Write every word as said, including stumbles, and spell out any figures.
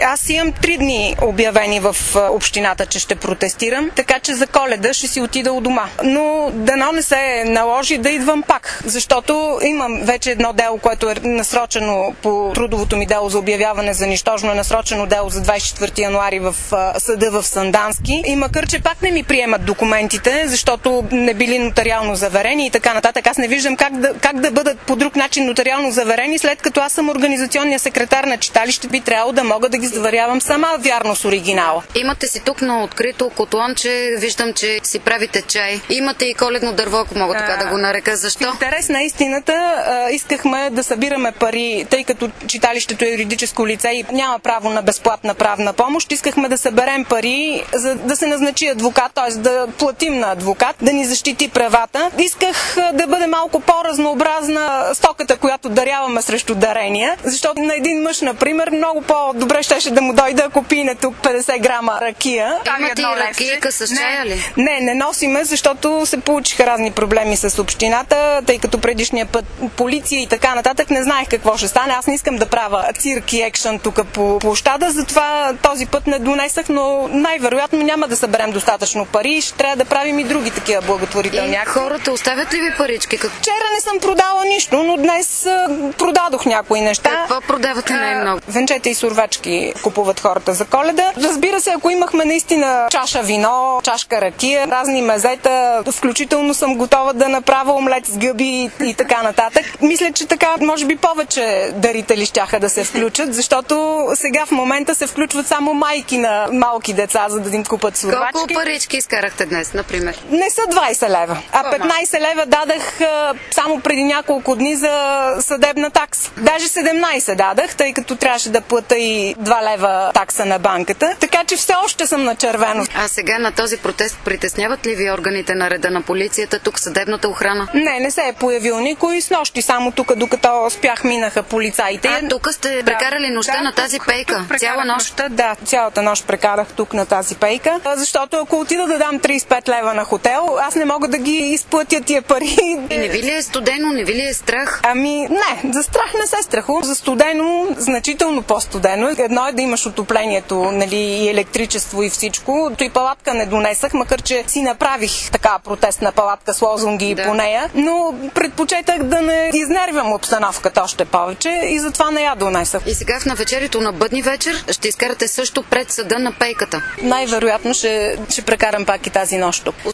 Аз имам три дни обявени в общината, че ще протестирам, така че за Коледа ще си отида у дома. Но дано не се наложи да идвам пак, защото имам вече едно дело, което е насрочено по трудовото ми дело за обявяване за нищожно, е насрочено дело за двадесет и четвърти януари в съда в Сандански. И макар че пак не ми приемат документите, защото не били нотариално заверени и така нататък, аз не виждам как да, как да бъдат по друг начин нотариално заверени, след като аз съм организационния секретар на читалище, би трябвало да мога да ги заверявам сама вярно с оригинала. Имате си тук на открито котлонче, виждам, че си правите чай. Имате и коледно дърво, ако мога така да го нарека. Защо? В интерес на истината искахме да събираме пари, тъй като читалището е юридическо лице и няма право на безплатна правна помощ. Искахме да съберем пари, за да се назначи адвокат, т.е. да платим на адвокат, да ни защити правата. Исках да бъде малко по-разнообразна стоката, която даряваме срещу дарения, защото на един мъж, например, много по-добре щеше да му дойде, ако пине тук петдесет грама ракия. Имате и ракийка с чая ли? Не, не носиме, защото се получиха разни проблеми с общината, тъй като предишния път полиция и така нататък, не знаех какво ще стане. Аз не искам да правя цирк и екшън тук по площада, затова този път не донесах, но най-вероятно няма да съберем достатъчно пари и ще трябва да правим и други такива благотворителни акции. Хората оставят ли ви парички? Как... Вчера не съм продала нищо, но днес продадох някои неща. Какво продавате най-много? Венчета и сурвачки купуват хората за Коледа. Разбира се, ако имахме наистина чаша вино, чашка ракия, разни мезета, включително съм готова да направя омлет с гъби и така нататък. Мисля, че така може би повече дарители щяха да се включат, защото сега в момента се включват само майки на малки деца, за да им купат сурвачки. Колко парички изкарахте днес, например? Не са двадесет лева, а петнадесет лева дадах само преди няколко дни за съдебна такса. Даже седемнадесет дадах, тъй като трябваше да плата и два лева такса на банката. Така че все още съм на червено. А сега на този протест притесняват ли ви органите на реда на полицията, тук съдебната охрана? Не, не се е появил никой. С нощи само тук, докато спях, минаха полицаите. А тук сте да, прекарали нощта да, на тази пейка? Цяла нощ? Нощта, да, цялата нощ прекарах тук на тази пейка, защото ако отида да дам тридесет и пет лева на хотел, аз не мога да ги изплатя тия пари. И не ви ли е студено, не ви ли е страх? Ами не, за страх не се страхувам. За студено, значително по-студено. Едно е да имаш отоплението, нали, и електричество и всичко. То и палатка не донесах, макар че си направих така протестна палатка с лозунги да. По нея, но предпочетах да не изнервям обстановката още повече и затова не я донесах. И сега в навечерието на бъдни вечер ще изкарате също пред съда на пейката? Най-вероятно ще, ще прекарам пак и тази нощ тук.